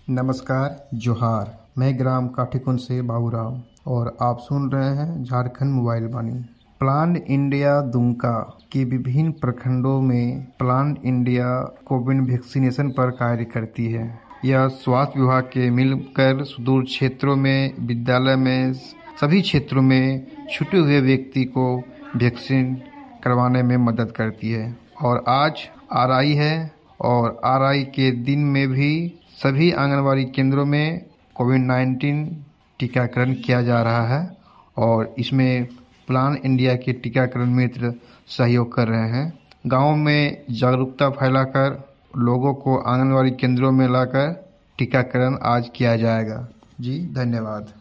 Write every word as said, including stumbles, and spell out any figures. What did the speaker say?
नमस्कार, जोहार। मैं ग्राम काठीकुंड से बाबूराव और आप सुन रहे हैं Jharkhand mobile Vaani. Plan India Dumka के विभिन्न प्रखंडों में प्लान इंडिया कोविड वैक्सीनेशन पर कार्य करती है। यह स्वास्थ्य विभाग के मिलकर सुदूर क्षेत्रों में, विद्यालय में, सभी क्षेत्रों में छूटे हुए व्यक्ति को वैक्सीन करवाने में मदद करती है। और आज आर आई है और आर आई के दिन में भी सभी आंगनबाड़ी केंद्रों में कोविड नाइन्टीन टीकाकरण किया जा रहा है और इसमें प्लान इंडिया के टीकाकरण मित्र सहयोग कर रहे हैं। गांव में जागरूकता फैलाकर लोगों को आंगनबाड़ी केंद्रों में लाकर टीकाकरण आज किया जाएगा। जी धन्यवाद।